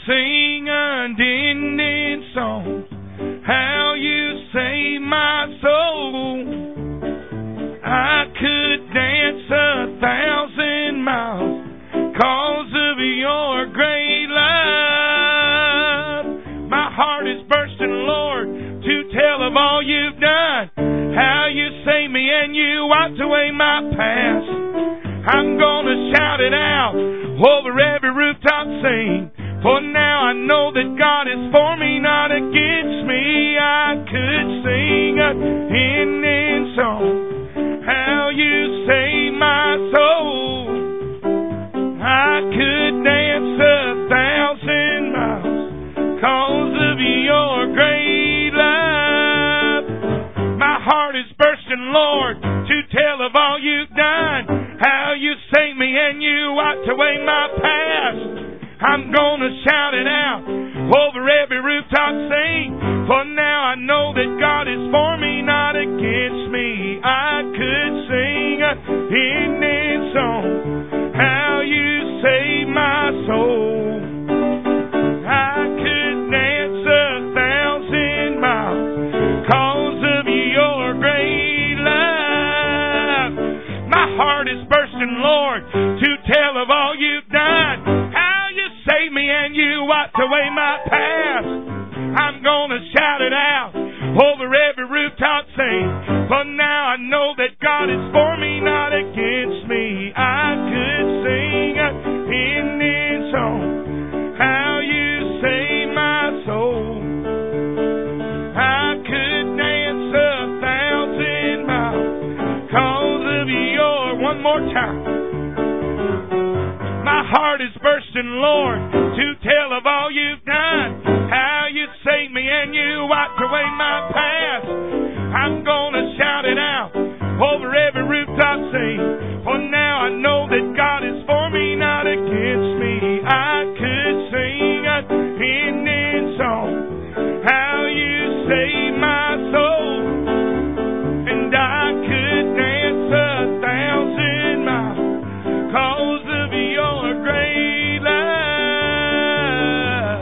sing unending songs, how you save my soul. I could dance 1,000 miles 'cause of your great love. My heart is bursting, Lord, to tell of all you've done, how you saved me and you wiped away my past. I'm gonna shout it out over every rooftop, sing, for now I know that God is for me, not against me. I could sing in song, how you saved my soul. I could dance 1,000 miles 'cause of your great love. My heart is bursting, Lord, to tell of all you've done, how you saved me and you wiped away my past. I'm gonna shout it out over every rooftop, sing, for now I know that God is for me, not against me. I could sing in song, how you saved my soul. I could dance 1,000 miles 'cause of your great love. My heart is bursting, Lord, to tell of all you've done, how you saved me and you wiped away my past. I'm gonna shout it out over every rooftop, sing, for now I know that God is for me, not against me. I could sing in song, how you saved my soul. I could dance 1,000 miles 'cause of your. One more time. My heart is bursting, Lord, to tell of all you've done, how you saved me and you wiped away my past. I'm gonna shout it out over every rooftop, sing, for now I know that God is for me, not against me. I could sing in song, how you saved my soul. And I could dance 1,000 miles 'cause of your great love.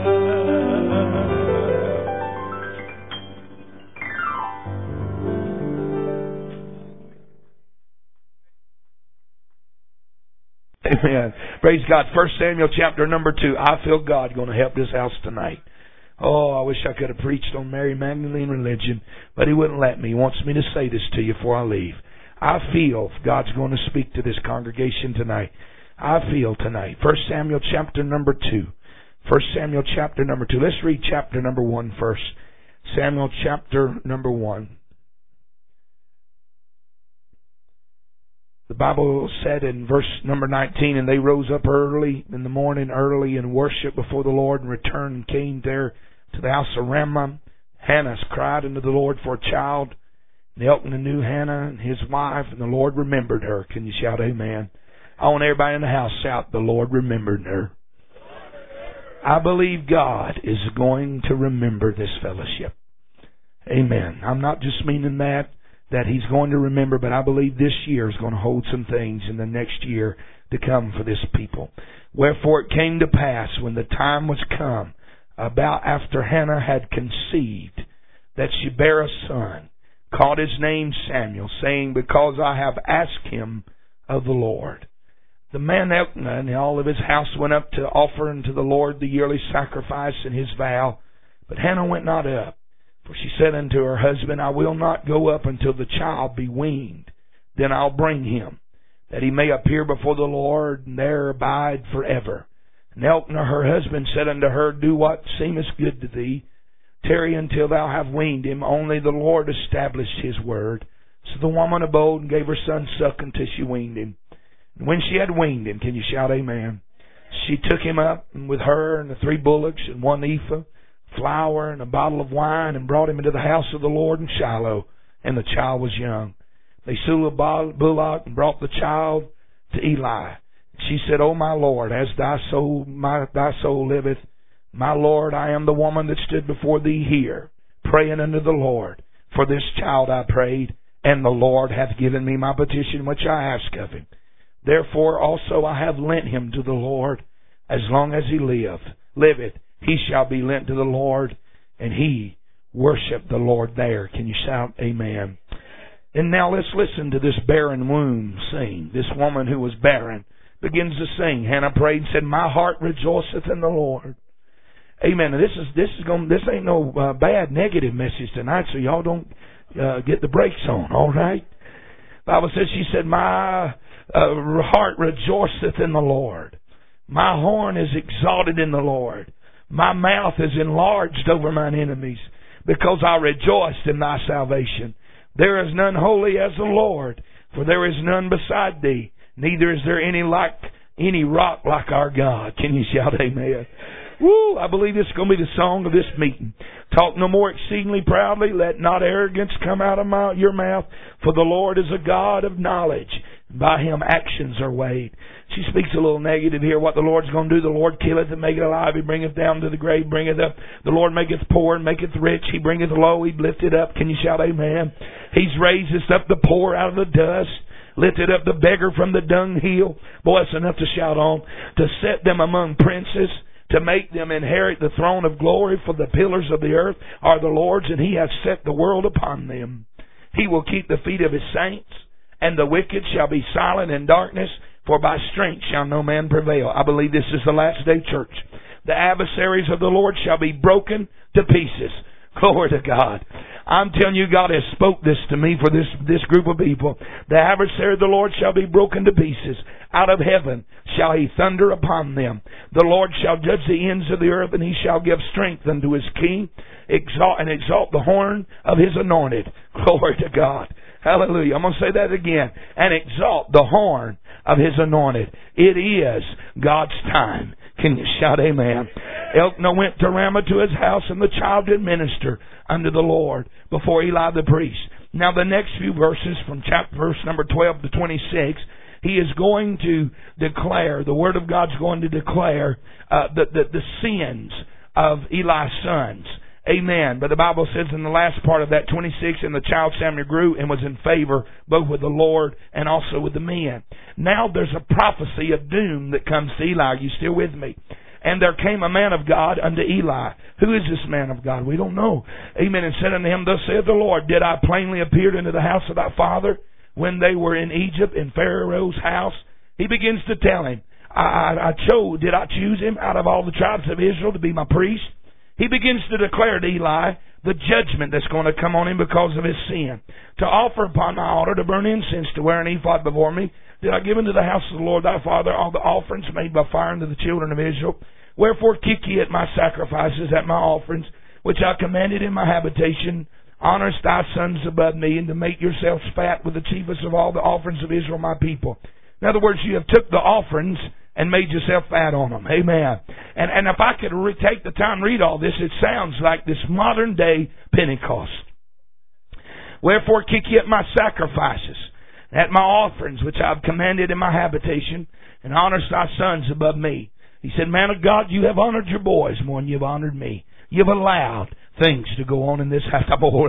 Amen. Praise God. 1 Samuel chapter number 2. I feel God going to help this house tonight. Oh, I wish I could have preached on Mary Magdalene religion, but He wouldn't let me. He wants me to say this to you before I leave. I feel God's going to speak to this congregation tonight. I feel tonight. 1 Samuel chapter number 2. 1 Samuel chapter number 2. Let's read chapter number 1 first. Samuel chapter number 1. The Bible said in verse number 19, and they rose up early in the morning, early, and worshipped before the Lord, and returned and came there to the house of Ramah. Hannah cried unto the Lord for a child. And Elkanah knew Hannah and his wife, and the Lord remembered her. Can you shout amen? I want everybody in the house shout, the Lord remembered her. I believe God is going to remember this fellowship. Amen. I'm not just meaning that He's going to remember, but I believe this year is going to hold some things in the next year to come for this people. Wherefore it came to pass, when the time was come, about after Hannah had conceived, that she bare a son, called his name Samuel, saying, because I have asked him of the Lord. The man Elkanah and all of his house went up to offer unto the Lord the yearly sacrifice and his vow. But Hannah went not up. For she said unto her husband, I will not go up until the child be weaned. Then I'll bring him, that he may appear before the Lord, and there abide forever. And Elkanah her husband said unto her, do what seemeth good to thee. Tarry until thou have weaned him. Only the Lord established his word. So the woman abode and gave her son suck until she weaned him. And when she had weaned him, can you shout amen? She took him up, and with her and the 3 bullocks and 1 ephah, flour and a bottle of wine, and brought him into the house of the Lord in Shiloh. And the child was young. They slew a bullock and brought the child to Eli. She said, O my Lord, as thy soul liveth, my Lord, I am the woman that stood before thee here, praying unto the Lord. For this child I prayed, and the Lord hath given me my petition which I asked of him. Therefore also I have lent him to the Lord, as long as he liveth. he shall be lent to the Lord, and he worshiped the Lord there. Can you shout amen? And now let's listen to this barren womb sing. This woman who was barren begins to sing. Hannah prayed and said, my heart rejoiceth in the Lord. Amen. And this ain't no bad negative message tonight, so y'all don't get the brakes on. All right. The Bible says, she said, my heart rejoiceth in the Lord. My horn is exalted in the Lord. My mouth is enlarged over mine enemies, because I rejoiced in thy salvation. There is none holy as the Lord, for there is none beside thee. Neither is there any rock like our God. Can you shout amen? Woo! I believe this is going to be the song of this meeting. Talk no more exceedingly proudly. Let not arrogance come out of your mouth. For the Lord is a God of knowledge. By Him actions are weighed. She speaks a little negative here. What the Lord's going to do. The Lord killeth and maketh alive. He bringeth down to the grave, bringeth up. The Lord maketh poor and maketh rich. He bringeth low. He lifteth up. Can you shout amen? He's raised up the poor out of the dust. Lifted up the beggar from the dunghill. Boy, that's enough to shout on. To set them among princes, to make them inherit the throne of glory. For the pillars of the earth are the Lord's, and He hath set the world upon them. He will keep the feet of His saints, and the wicked shall be silent in darkness, for by strength shall no man prevail. I believe this is the last day church. The adversaries of the Lord shall be broken to pieces. Glory to God. I'm telling you, God has spoke this to me for this group of people. The adversary of the Lord shall be broken to pieces. Out of heaven shall He thunder upon them. The Lord shall judge the ends of the earth, and He shall give strength unto His king, exalt the horn of His anointed. Glory to God. Hallelujah. I'm going to say that again. And exalt the horn of His anointed. It is God's time. Can you shout amen? Elkanah went to Ramah to his house, and the child did minister unto the Lord before Eli the priest. Now the next few verses from verse number 12 to 26, he is going to declare, the Word of God's going to declare the sins of Eli's sons. Amen. But the Bible says in the last part of that 26, and the child Samuel grew and was in favor both with the Lord and also with the men. Now there's a prophecy of doom that comes to Eli. Are you still with me? And there came a man of God unto Eli. Who is this man of God? We don't know. Amen. And said unto him, thus saith the Lord, did I plainly appear into the house of thy father when they were in Egypt in Pharaoh's house? He begins to tell him, did I choose him out of all the tribes of Israel to be my priest? He begins to declare to Eli the judgment that's going to come on him because of his sin. To offer upon my altar, to burn incense, to wear an ephod before me, did I give into the house of the Lord thy father all the offerings made by fire unto the children of Israel? Wherefore kick ye at my sacrifices, at my offerings, which I commanded in my habitation? Honorest thy sons above me, and to make yourselves fat with the chiefest of all the offerings of Israel my people. In other words, you have took the offerings and made yourself fat on them. Amen. And if I could take the time to read all this, it sounds like this modern day Pentecost. Wherefore kick ye at my sacrifices, at my offerings, which I have commanded in my habitation, and honorest thy sons above me. He said, man of God, you have honored your boys more than you've honored me. You've allowed things to go on in this house.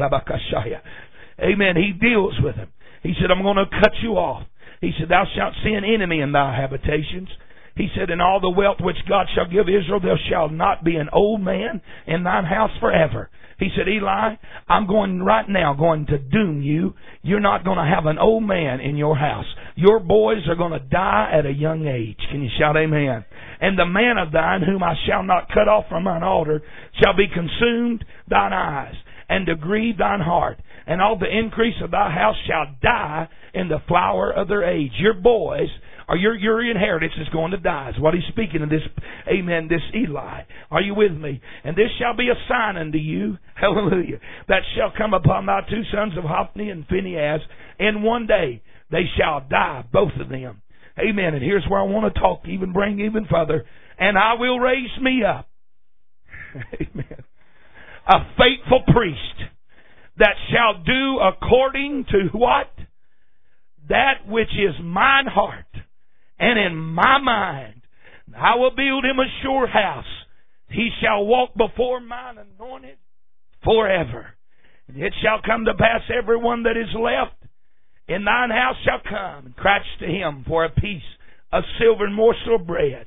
Amen. He deals with them. He said, I'm going to cut you off. He said, thou shalt see an enemy in thy habitations. He said, in all the wealth which God shall give Israel, there shall not be an old man in thine house forever. He said, Eli, I'm going to doom you. You're not going to have an old man in your house. Your boys are going to die at a young age. Can you shout amen? And the man of thine, whom I shall not cut off from mine altar, shall be consumed thine eyes, and to grieve thine heart. And all the increase of thy house shall die in the flower of their age. Your boys, or your inheritance is going to die. Is what he's speaking of this, amen, this Eli. Are you with me? And this shall be a sign unto you, hallelujah, that shall come upon thy two sons of Hophni and Phinehas. In one day they shall die, both of them. Amen. And here's where I want to bring even further. And I will raise me up, amen, a faithful priest, that shall do according to what? That which is mine heart and in my mind. I will build him a sure house. He shall walk before mine anointed forever. And it shall come to pass, everyone that is left in thine house shall come and crouch to him for a piece of silver and morsel of bread.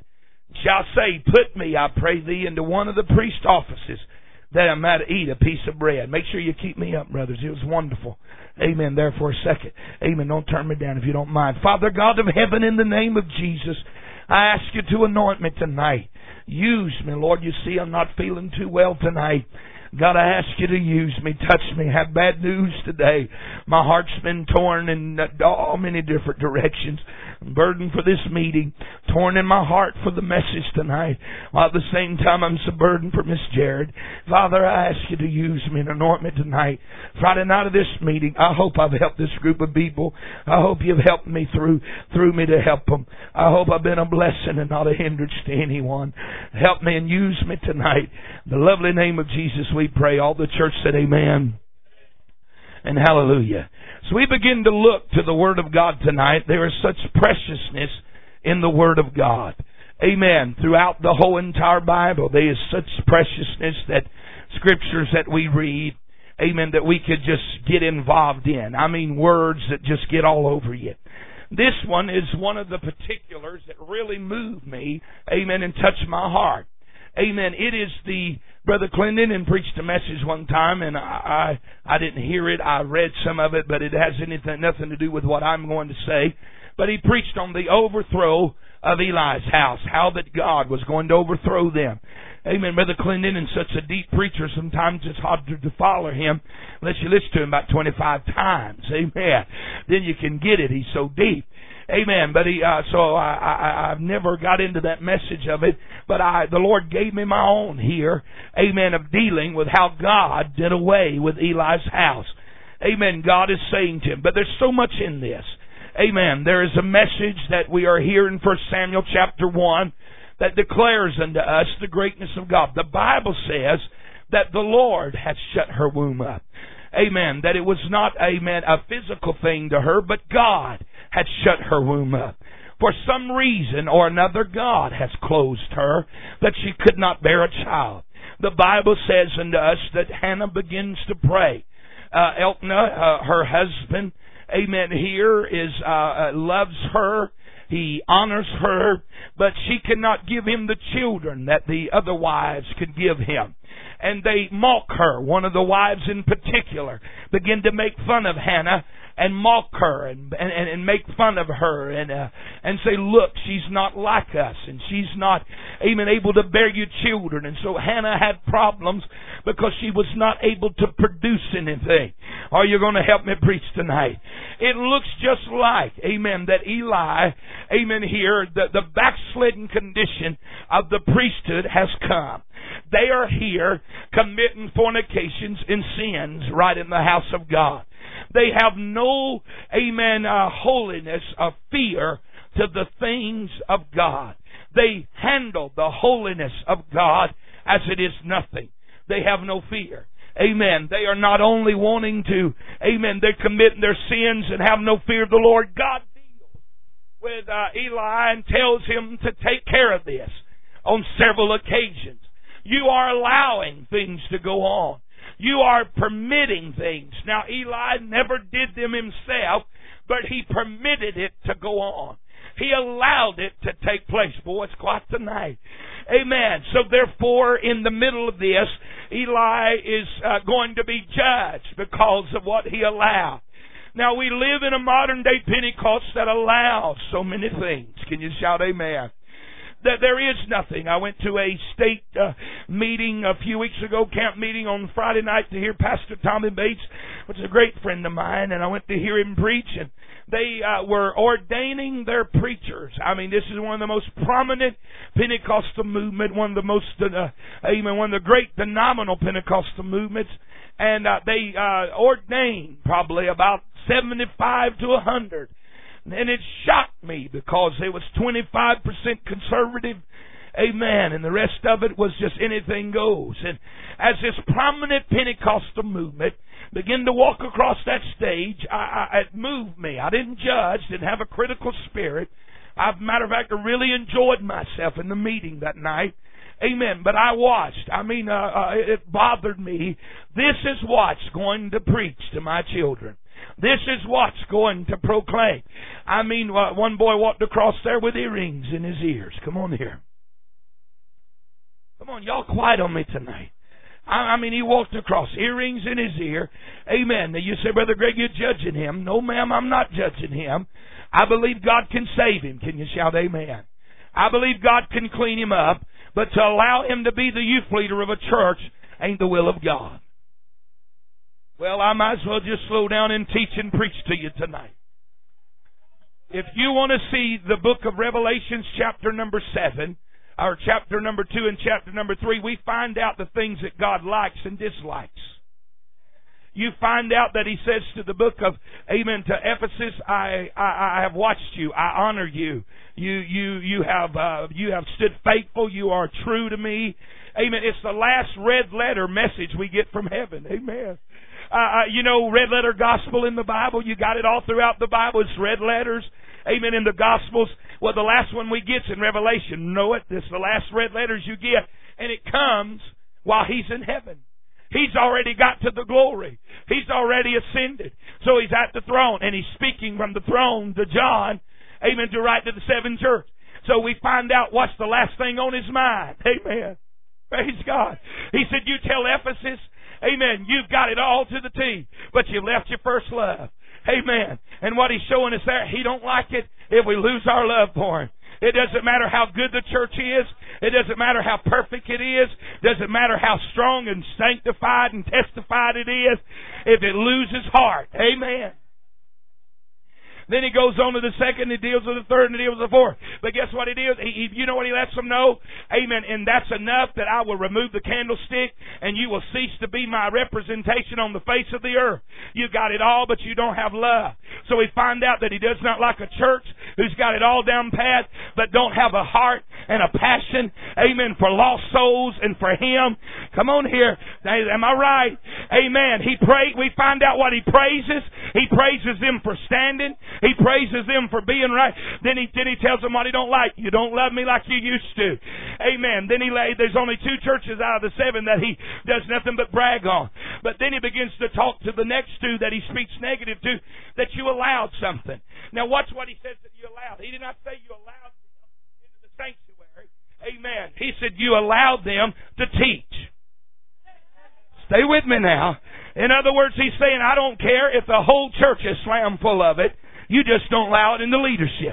shall say, Put me, I pray thee, into one of the priest offices, that I might eat a piece of bread. Make sure you keep me up, brothers. It was wonderful. Amen. There for a second. Amen. Don't turn me down if you don't mind. Father God of heaven, in the name of Jesus, I ask you to anoint me tonight. Use me, Lord. You see, I'm not feeling too well tonight. God, I ask you to use me, touch me. Have bad news today. My heart's been torn in all many different directions. I'm burdened for this meeting, torn in my heart for the message tonight. While at the same time, I'm so burdened for Miss Jared. Father, I ask you to use me and anoint me tonight. Friday night of this meeting, I hope I've helped this group of people. I hope you've helped me through me to help them. I hope I've been a blessing and not a hindrance to anyone. Help me and use me tonight. In the lovely name of Jesus, we pray. All the church said amen and hallelujah. So we begin to look to the Word of God tonight. There is such preciousness in the Word of God. Amen. Throughout the whole entire Bible, there is such preciousness that scriptures that we read, amen, that we could just get involved in. I mean, words that just get all over you. This one is one of the particulars that really moved me, amen, and touched my heart. Amen. It is Brother Clinton and preached a message one time, and I didn't hear it. I read some of it, but it has nothing to do with what I'm going to say. But he preached on the overthrow of Eli's house, how that God was going to overthrow them. Amen. Brother Clinton is such a deep preacher, sometimes it's hard to follow him unless you listen to him about 25 times. Amen. Then you can get it. He's so deep. Amen. But I've never got into that message of it. But the Lord gave me my own here. Amen. Of dealing with how God did away with Eli's house. Amen. God is saying to him. But there's so much in this. Amen. There is a message that we are here in 1 Samuel chapter 1 that declares unto us the greatness of God. The Bible says that the Lord had shut her womb up. Amen. That it was not, amen, a physical thing to her, but God had shut her womb up. For some reason or another, God has closed her, that she could not bear a child. The Bible says unto us that Hannah begins to pray. Elkanah, her husband, amen, here loves her. He honors her, but she cannot give him the children that the other wives could give him. And they mock her. One of the wives in particular begin to make fun of Hannah and mock her and make fun of her and say, look, she's not like us and she's not even able to bear you children. And so Hannah had problems because she was not able to produce anything. Are you going to help me preach tonight? It looks just like, amen, that Eli, amen, here, the backslidden condition of the priesthood has come. They are here committing fornications and sins right in the house of God. They have no, amen, holiness of fear to the things of God. They handle the holiness of God as it is nothing. They have no fear. Amen. They are not only wanting to, amen, they're committing their sins and have no fear of the Lord. God deals with Eli and tells him to take care of this on several occasions. You are allowing things to go on. You are permitting things. Now, Eli never did them himself, but he permitted it to go on. He allowed it to take place. Boy, it's quite the night. Amen. So therefore, in the middle of this, Eli is going to be judged because of what he allowed. Now, we live in a modern day Pentecost that allows so many things. Can you shout amen? That there is nothing. I went to a state meeting a few weeks ago, camp meeting on Friday night to hear Pastor Tommy Bates, which is a great friend of mine, and I went to hear him preach, and they were ordaining their preachers. I mean, this is one of the most prominent Pentecostal movement, one of the most, one of the great phenomenal Pentecostal movements, and they ordained probably about 75 to 100. And it shocked me because it was 25% conservative, amen, and the rest of it was just anything goes. And as this prominent Pentecostal movement began to walk across that stage, it moved me. I didn't judge, didn't have a critical spirit. Matter of fact, I really enjoyed myself in the meeting that night. Amen. But I watched. It bothered me. This is what's going to preach to my children. This is what's going to proclaim. One boy walked across there with earrings in his ears. Come on here. on, y'all quiet on me tonight. I mean, he walked across, earrings in his ear. Amen. Now you say, Brother Greg, you're judging him. No, ma'am, I'm not judging him. I believe God can save him. Can you shout amen? I believe God can clean him up, but to allow him to be the youth leader of a church ain't the will of God. Well, I might as well just slow down and teach and preach to you tonight. If you want to see the book of Revelations chapter number 7, or chapter number 2 and chapter number 3, we find out the things that God likes and dislikes. You find out that he says to the book of, amen, to Ephesus, I have watched you, I honor you. You have stood faithful, you are true to me. Amen. It's the last red letter message we get from heaven. Amen. You know, red letter gospel in the Bible, you got it all throughout the Bible. It's red letters. Amen. In the Gospels. Well, the last one we get's in Revelation. Know it? This is the last red letters you get. And it comes while he's in heaven. He's already got to the glory. He's already ascended. So he's at the throne. And he's speaking from the throne to John. Amen. To write to the seven church. So we find out what's the last thing on his mind. Amen. Praise God. He said, you tell Ephesus, amen, you've got it all to the T, but you left your first love. Amen. And what he's showing us there, he don't like it if we lose our love for him. It doesn't matter how good the church is. It doesn't matter how perfect it is. It doesn't matter how strong and sanctified and testified it is. If it loses heart. Amen. Then he goes on to the second, he deals with the third, and he deals with the fourth. But guess what he deals? You know what he lets them know? Amen. And that's enough that I will remove the candlestick, and you will cease to be my representation on the face of the earth. You got it all, but you don't have love. So we find out that he does not like a church who's got it all down pat, but don't have a heart and a passion, amen, for lost souls and for him. Come on here. Am I right? Amen. We find out what he praises. He praises them for standing. He praises them for being right. Then he tells them what he don't like. You don't love me like you used to. Amen. Then there's only 2 churches out of the 7 that he does nothing but brag on. But then he begins to talk to the next 2 that he speaks negative to, that you allowed something. Now watch what he says that you allowed. He did not say you allowed them into the sanctuary. Amen. He said you allowed them to teach. Stay with me now. In other words, he's saying, I don't care if the whole church is slam full of it. You just don't allow it in the leadership.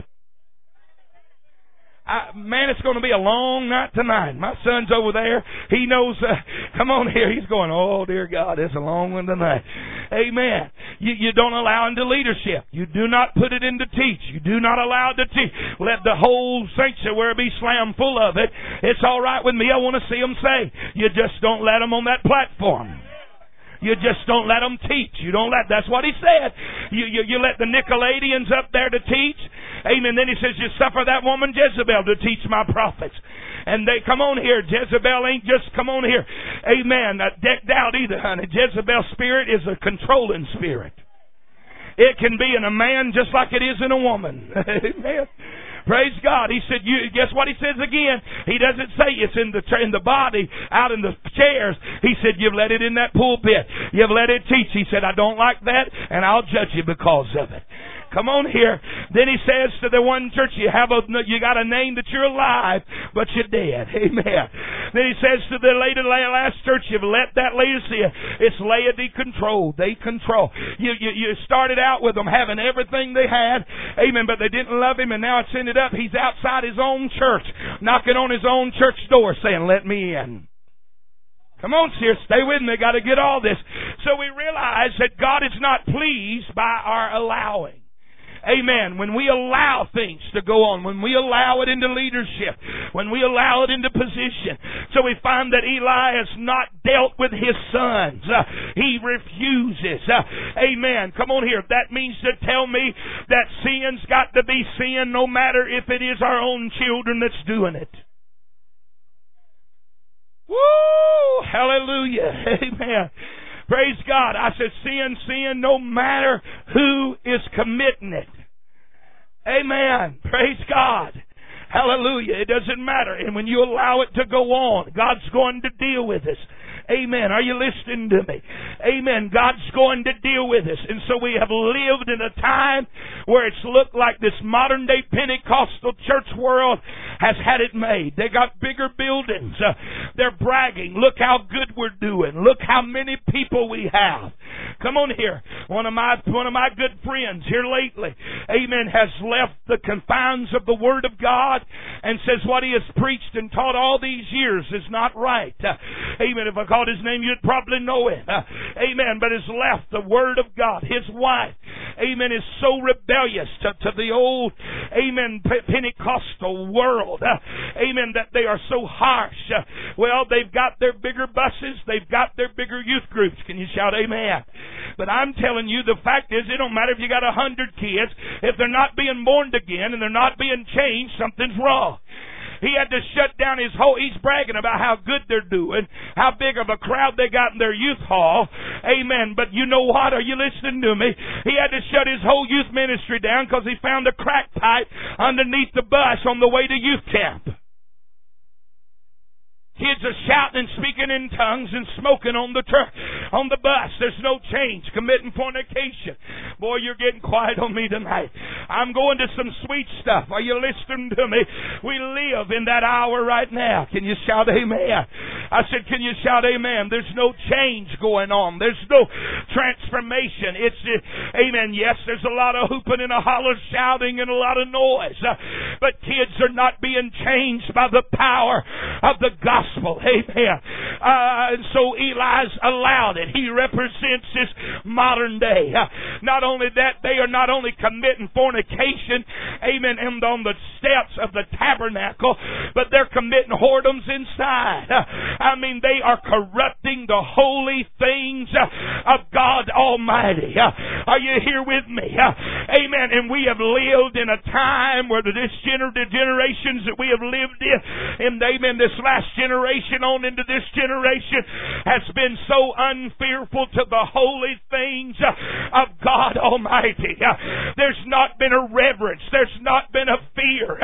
Man, it's going to be a long night tonight. My son's over there. He knows, come on here. He's going, oh, dear God, it's a long one tonight. Amen. You don't allow into leadership. You do not put it into teach. You do not allow it to teach. Let the whole sanctuary be slam full of it. It's all right with me. I want to see them say. You just don't let them on that platform. You just don't let them teach. You don't let, that's what he said. You let the Nicolaitans up there to teach. Amen. Then he says, you suffer that woman Jezebel to teach my prophets. And they, come on here, Jezebel ain't just, come on here, amen, decked out either, honey. Jezebel's spirit is a controlling spirit. It can be in a man just like it is in a woman. Amen. Praise God. He said, guess what he says again? He doesn't say it's in the body, out in the chairs. He said, you've let it in that pulpit. You've let it teach. He said, I don't like that, and I'll judge you because of it. Come on here. Then he says to the one church, you got a name that you're alive, but you're dead. Amen. Then he says to the last church, you've let that Laodicea, it's laity control. They control. You started out with them having everything they had. Amen. But they didn't love him, and now it's ended up he's outside his own church, knocking on his own church door saying, let me in. Come on, sir, stay with me. Got to get all this. So we realize that God is not pleased by our allowing. Amen. When we allow things to go on, when we allow it into leadership, when we allow it into position. So we find that Eli has not dealt with his sons. He refuses. Amen. Come on here. That means to tell me that sin's got to be sin no matter if it is our own children that's doing it. Woo! Hallelujah. Amen. Praise God. I said sin no matter who is committing it. Amen. Praise God. Hallelujah. It doesn't matter. And when you allow it to go on, God's going to deal with us. Amen. Are you listening to me? Amen. God's going to deal with us. And so we have lived in a time where it's looked like this modern day Pentecostal church world has had it made. They got bigger buildings. They're bragging. Look how good we're doing. Look how many people we have. Come on here. One of my good friends here lately, amen, has left the confines of the Word of God and says what he has preached and taught all these years is not right. Amen. If I called his name, you'd probably know it. Amen. But has left the Word of God. His wife, amen, is so rebellious to the old, amen, Pentecostal world. Amen. That they are so harsh. Well, they've got their bigger buses. They've got their bigger youth groups. Can you shout amen? But I'm telling you, the fact is, it don't matter if you got 100 kids. If they're not being born again and they're not being changed, something's wrong. He had to shut down his whole, he's bragging about how good they're doing, how big of a crowd they got in their youth hall. Amen. But you know what? Are you listening to me? He had to shut his whole youth ministry down because he found a crack pipe underneath the bus on the way to youth camp. Kids are shouting and speaking in tongues and smoking on the bus. There's no change. Committing fornication. Boy, you're getting quiet on me tonight. I'm going to some sweet stuff. Are you listening to me? We live in that hour right now. Can you shout amen? I said, can you shout amen? There's no change going on. There's no transformation. It's, amen, yes, there's a lot of hooping and a holler shouting and a lot of noise. But kids are not being changed by the power of the gospel. Amen. So Eli's allowed it. He represents this modern day. Not only that, they are not only committing fornication, amen, and on the steps of the tabernacle, but they're committing whoredoms inside. I mean, they are corrupting the holy things of God Almighty. Are you here with me? Amen. And we have lived in a time where the generations that we have lived in, and amen, this last generation on into this generation has been so unfearful to the holy things of God Almighty. There's not been a reverence. There's not been a fear.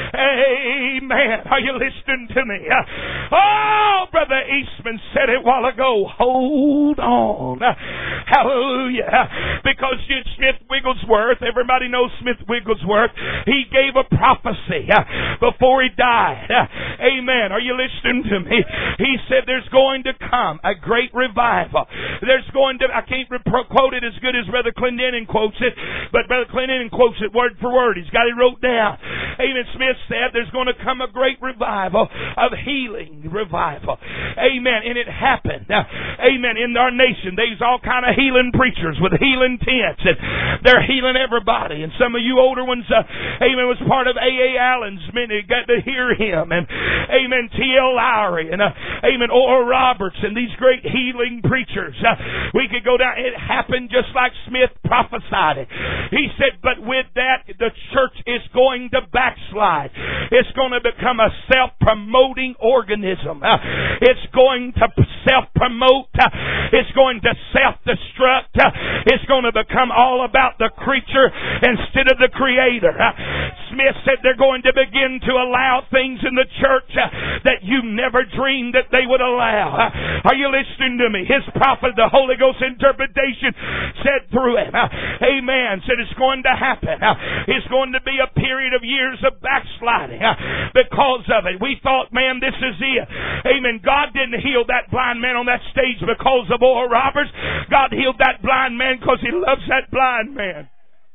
Amen. Are you listening to me? Oh, Brother Eastman said it a while ago. Hold on. Hallelujah. Because Smith Wigglesworth, everybody knows Smith Wigglesworth, he gave a prophecy before he died. Amen. Are you listening to me? He said there's going to come a great revival. There's going to, I can't quote it as good as Brother Clendenin quotes it, but Brother Clendenin quotes it word for word. He's got it wrote down. Amen. Smith said there's going to come a great revival of healing revival. Amen. And it happened. Amen. In our nation, there's all kind of healing preachers with healing tents, and they're healing everybody. And some of you older ones, amen, was part of A.A. Allen's ministry, got to hear him, and amen, T.L. Lowry, and amen, Oral Roberts, and these great healing preachers. We could go down. It happened just like Smith prophesied it. He said, but with that, the church is going to backslide. It's going to become a self-promoting organism. It's going to self-promote. It's going to self-destruct. It's going to become all about the creature instead of the creator. Smith said they're going to begin to allow things in the church that you never dreamed that they would allow. Are you listening to me? His prophet, the Holy Ghost interpretation, said through it, amen, said it's going to happen. It's going to be a period of years of backsliding because of it. We thought, man, this is it. Amen. God didn't heal that blind man on that stage because of Oral Roberts. God healed that blind man because He loves that blind man.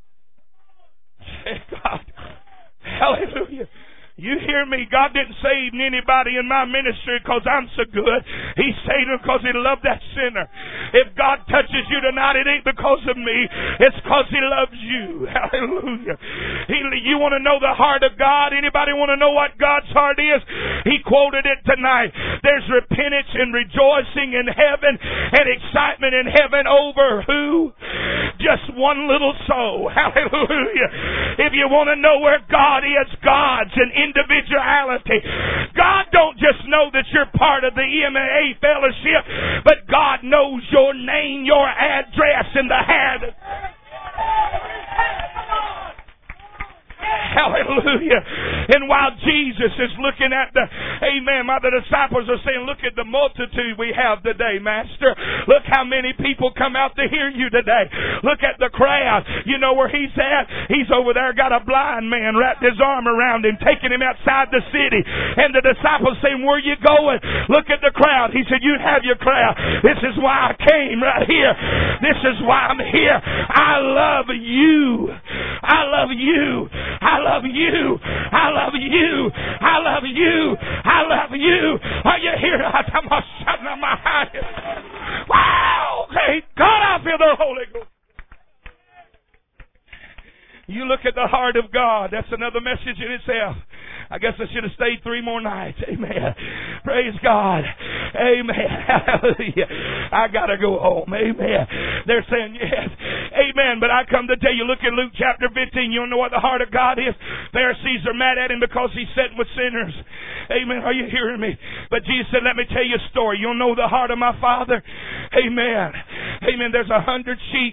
God. Hallelujah. You hear me? God didn't save anybody in my ministry because I'm so good. He saved them because He loved that sinner. If God touches you tonight, it ain't because of me. It's because He loves you. Hallelujah. You want to know the heart of God? Anybody want to know what God's heart is? He quoted it tonight. There's repentance and rejoicing in heaven and excitement in heaven over who? Just one little soul. Hallelujah. If you want to know where God is, God's an individuality. God don't just know that you're part of the EMA fellowship, but God knows your name, your address, and the hand. Hallelujah. And while Jesus is looking at the disciples are saying, look at the multitude we have today, Master. Look how many people come out to hear you today. Look at the crowd. You know where he's at? He's over there, got a blind man wrapped his arm around him, taking him outside the city. And the disciples saying, where you going? Look at the crowd. He said, you have your crowd. This is why I came right here. This is why I'm here. I love you. I love you. I love you. I love you. I love you. I love you. Are you here? Wow! Thank God I feel the Holy Ghost. You look at the heart of God. That's another message in itself. I guess I should have stayed 3 more nights. Amen. Praise God. Amen. Hallelujah. I got to go home. Amen. They're saying yes. Amen. But I come to tell you, look at Luke chapter 15. You don't know what the heart of God is? Pharisees are mad at him because he's sitting with sinners. Amen. Are you hearing me? But Jesus said, let me tell you a story. You'll know the heart of my Father. Amen. Amen. There's 100 sheep.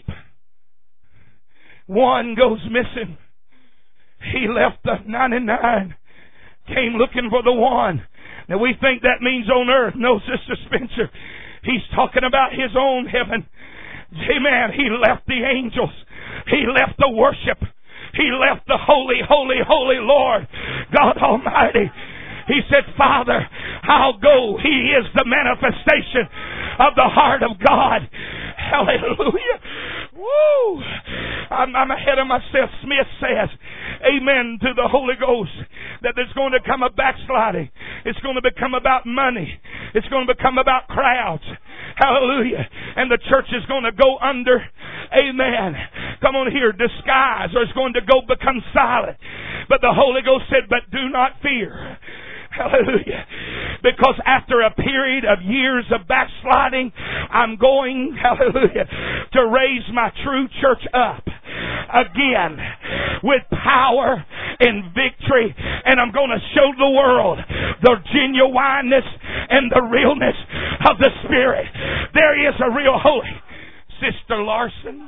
One goes missing. He left the 99. Came looking for the one. Now we think that means on earth. No, Sister Spencer. He's talking about his own heaven. Amen. He left the angels. He left the worship. He left the holy, holy, holy Lord, God Almighty. He said, Father, I'll go. He is the manifestation of the heart of God. Hallelujah. Woo! I'm ahead of myself. Smith says, amen, to the Holy Ghost, that there's going to come a backsliding. It's going to become about money. It's going to become about crowds. Hallelujah. And the church is going to go under, amen, come on here, disguise, or it's going to go become silent. But the Holy Ghost said, but do not fear. Hallelujah. Because after a period of years of backsliding, I'm going, hallelujah, to raise my true church up again with power and victory. And I'm going to show the world the genuineness and the realness of the Spirit. There is a real holy Sister Larson.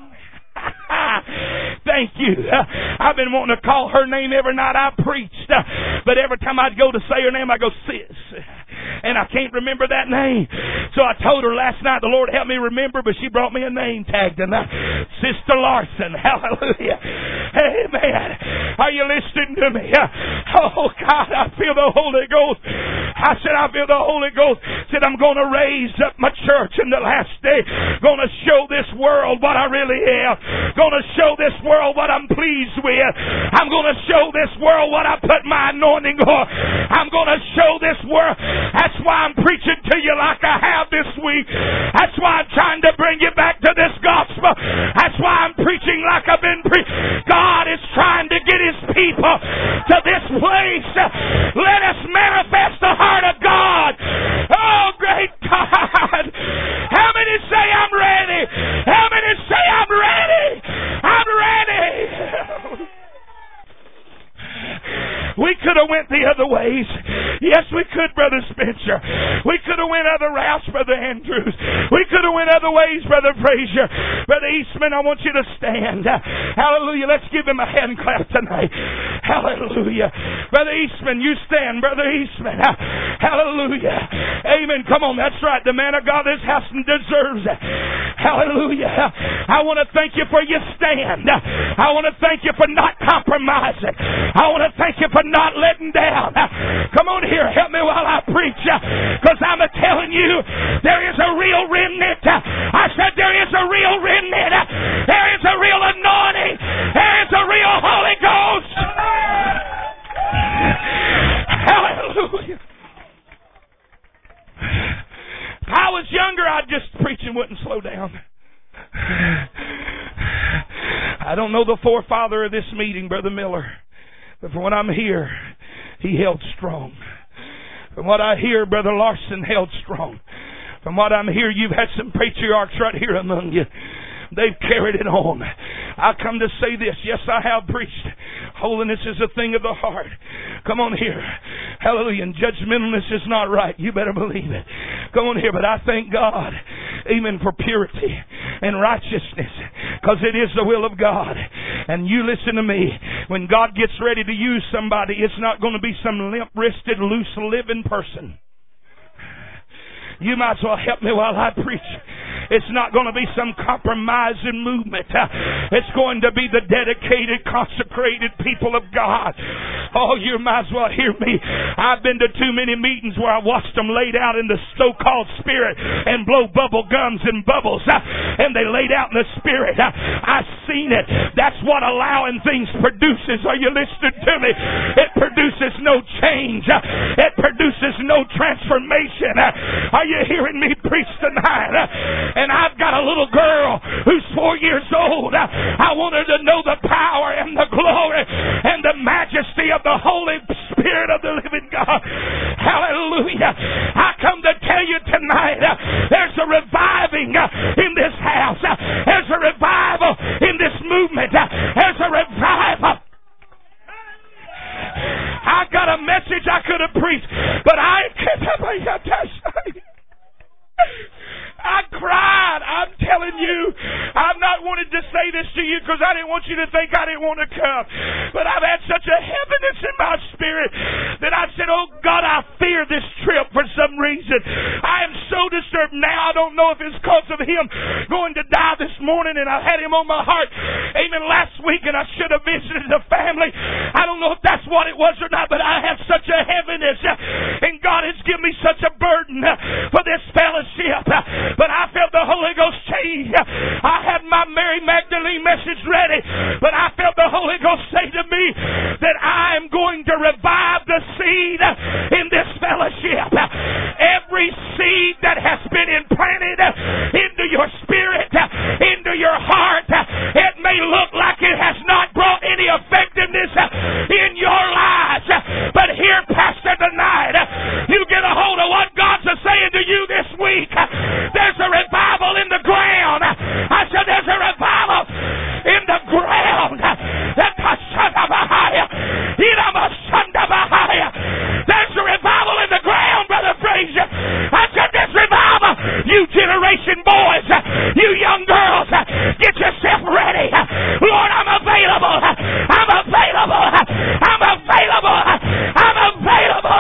Thank you. I've been wanting to call her name every night I preached, but every time I'd go to say her name, I go, sis, and I can't remember that name. So I told her last night, the Lord helped me remember, but she brought me a name tag tonight. Sister Larson. Hallelujah. Amen. Are you listening to me? Oh God, I feel the Holy Ghost. I said, I feel the Holy Ghost. Said, I'm going to raise up my church in the last day. Going to show this world what I really am. Going to show this world what I'm pleased with. I'm going to show this world what I put my anointing on. I'm going to show this world. That's why I'm preaching to you like I have this week. That's why I'm trying to bring you back to this gospel. That's why I'm preaching like I've been preaching. God is trying to get His people to this place. Let us manifest the heart of God. Oh, great God. How many say I'm ready? How many say I'm ready? I'm ready. We could have went the other ways. Yes, we could, Brother Spencer. We could have went other routes, Brother Andrews. We could have went other ways, Brother Frazier. Brother Eastman, I want you to stand. Hallelujah. Let's give him a hand clap tonight. Hallelujah. Brother Eastman, you stand. Brother Eastman. Hallelujah. Amen. Come on, that's right. The man of God this house deserves it. Hallelujah. I want to thank you for your stand. I want to thank you for not compromising. I want to thank you for not letting down. Come on here, help me while I preach. Because I'm telling you, there is a real remnant. I said there is a real remnant. There is a real anointing. There is a real Holy Ghost. Hallelujah. If I was younger, I'd just preach and wouldn't slow down. I don't know the forefather of this meeting, Brother Miller. But from what I'm here, he held strong. From what I hear, Brother Larson held strong. From what I'm here, you've had some patriarchs right here among you. They've carried it on. I come to say this. Yes, I have preached. Holiness is a thing of the heart. Come on here. Hallelujah. And judgmentalness is not right. You better believe it. Come on here. But I thank God. Amen. For purity and righteousness. Because it is the will of God. And you listen to me. When God gets ready to use somebody, it's not going to be some limp-wristed, loose-living person. You might as well help me while I preach. It's not going to be some compromising movement. It's going to be the dedicated, consecrated people of God. Oh, you might as well hear me. I've been to too many meetings where I watched them laid out in the so-called spirit and blow bubble gums and bubbles, and they laid out in the spirit. I've seen it. That's what allowing things produces. Are you listening to me? It produces no change. It produces no transformation. Are you hearing me preach tonight? And I've got a little girl who's 4 years old. I want her to know the power and the glory and the majesty of the Holy Spirit of the living God. Hallelujah. I come to tell you tonight, there's a reviving in this house. There's a revival in this movement. There's a revival. I got a message I could have preached, but I cried. I'm telling you, I've not wanted to say this to you because I didn't want you to think I didn't want to come. But I've had such a heaviness in my spirit that I said, oh God, I fear this trip for some reason. I am so disturbed now. I don't know if it's because of him going to die this morning and I had him on my heart. Amen. Last week and I should have visited the family. I don't know if that's what it was or not, but I have such a heaviness and God has given me such a burden for this fellowship. But I felt the Holy Ghost change. I had my Mary Magdalene message ready, but I felt the Holy Ghost say to me that I am going to revive the seed in this fellowship. Every seed that has been implanted into your spirit, into your heart, it may look like it has not brought any effectiveness in your lives, but here, Pastor, tonight, you get a hold of what God's saying to you this week. There's a revival in the ground. I said there's a revival in the ground. There's a revival in the ground, Brother Frazier. I said there's revival. You generation boys, you young girls, get yourself ready. Lord, I'm available. I'm available. I'm available. I'm available.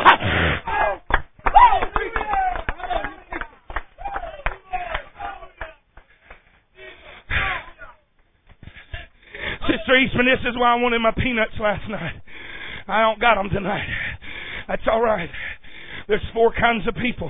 Sister Eastman, this is why I wanted my peanuts last night. I don't got them tonight. That's all right. There's 4 kinds of people.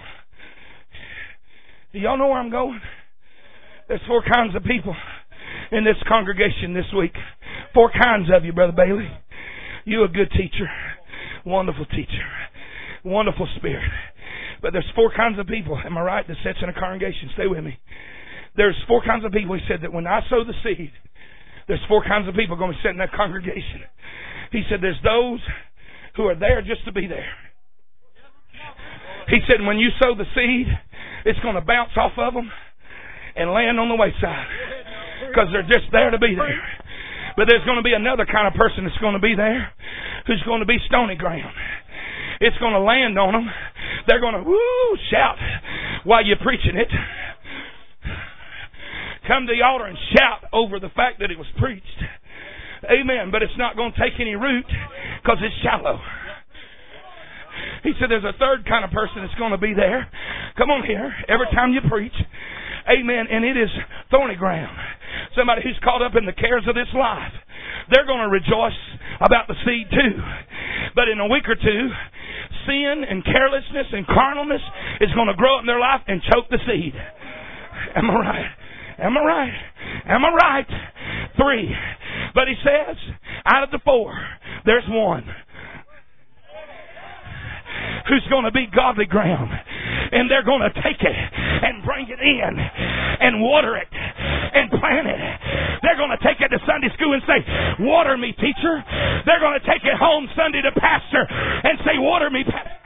Do y'all know where I'm going? There's 4 kinds of people in this congregation this week. 4 kinds of you, Brother Bailey. You a good teacher. Wonderful teacher. Wonderful spirit. But there's 4 kinds of people, am I right, that sits in a congregation. Stay with me. There's 4 kinds of people. He said that when I sow the seed, there's 4 kinds of people going to be sitting in that congregation. He said there's those who are there just to be there. He said when you sow the seed, it's going to bounce off of them and land on the wayside because they're just there to be there. But there's going to be another kind of person that's going to be there who's going to be stony ground. It's going to land on them. They're going to shout while you're preaching it. Come to the altar and shout over the fact that it was preached. Amen. But it's not going to take any root because it's shallow. He said there's a third kind of person that's going to be there. Come on here. Every time you preach. Amen. And it is thorny ground. Somebody who's caught up in the cares of this life. They're going to rejoice about the seed too. But in a week or two, sin and carelessness and carnalness is going to grow up in their life and choke the seed. Am I right? Am I right? Am I right? 3. But he says, out of the 4, there's one who's going to be godly ground. And they're going to take it and bring it in and water it and plant it. They're going to take it to Sunday school and say, water me, teacher. They're going to take it home Sunday to pastor and say, water me, pastor.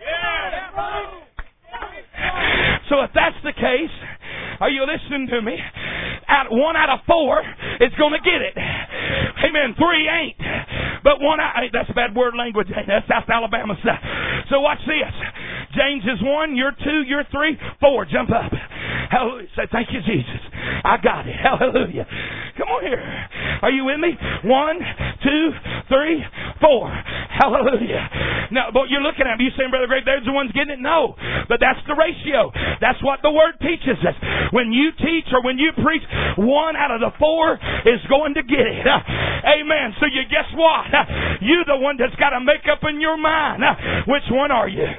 So if that's the case, are you listening to me? 1 out of 4 is going to get it. Amen. 3 ain't. But 1 out, that's bad word language. That's South Alabama stuff. So watch this. James is 1, you're 2, you're 3, 4. Jump up. Hallelujah. Say, thank you, Jesus. I got it. Hallelujah. Come on here. Are you with me? 1, 2, 3, 4. Hallelujah. Now, but you're looking at me, you saying, Brother Greg, they're the ones getting it? No. But that's the ratio. That's what the Word teaches us. When you teach or when you preach, 1 out of the 4 is going to get it. Amen. So you guess what? You're the one that's got to make up in your mind. Which one are you?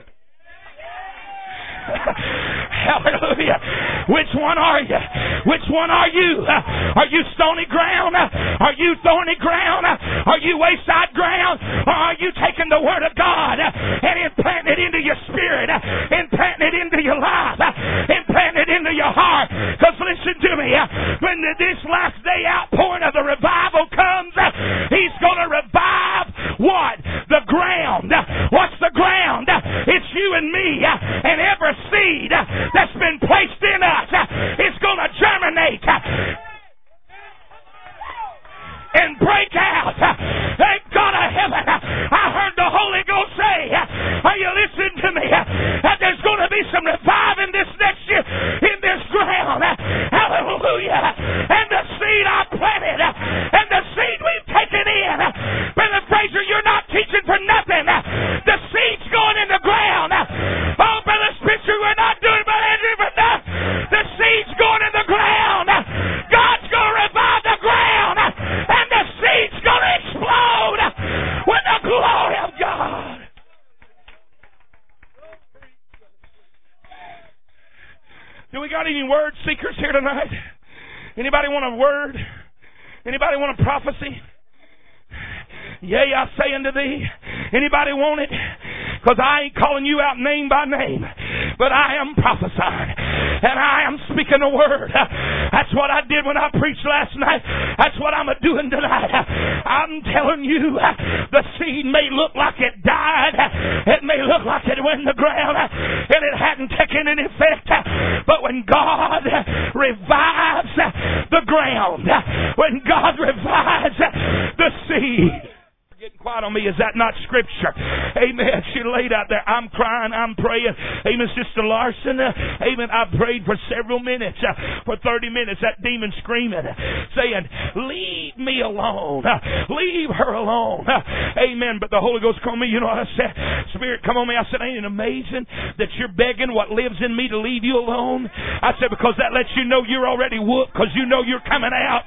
Hallelujah. Which one are you? Which one are you? Are you stony ground? Are you thorny ground? Are you wayside ground? Or are you taking the Word of God and implanting it into your spirit, implanting it into your life, implanting it into your heart? Because listen to me, when this last day outpouring of the revival comes, He's going to revive what? The ground. What's the ground? It's you and me, and every seed that's been placed in us is going to germinate and break out. Thank God of heaven. I heard the Holy Ghost say, are you listening to me? That there's going to be some reviving this next year in this ground. Hallelujah. And the seed I planted and the seed we've taken in. Brother Fraser, you're not teaching for nothing. The seed's going in the ground. Oh, Brother Spencer, we're not doing but Andrew for nothing. The seed's going in the ground. God's going to revive the ground. And the seed's going to explode with the glory of God. Do we got any word seekers here tonight? Anybody want a word? Anybody want a prophecy? Yea, I say unto thee. Anybody want it? Because I ain't calling you out name by name, but I am prophesying and I am speaking a word. That's what I did when I preached last night. That's what I'm doing tonight. I'm telling you, the seed may look like it died. It may look like it went in the ground and it hadn't taken any effect. But when God revives the ground, when God revives the seed, getting quiet on me. Is that not Scripture? Amen. She laid out there. I'm crying. I'm praying. Amen. Sister Larson. Amen. I prayed for several minutes. For 30 minutes. That demon screaming. Saying, leave me alone. Leave her alone. Amen. But the Holy Ghost called me. You know what I said? Spirit, come on me. I said, ain't it amazing that you're begging what lives in me to leave you alone? I said, because that lets you know you're already whooped. Because you know you're coming out.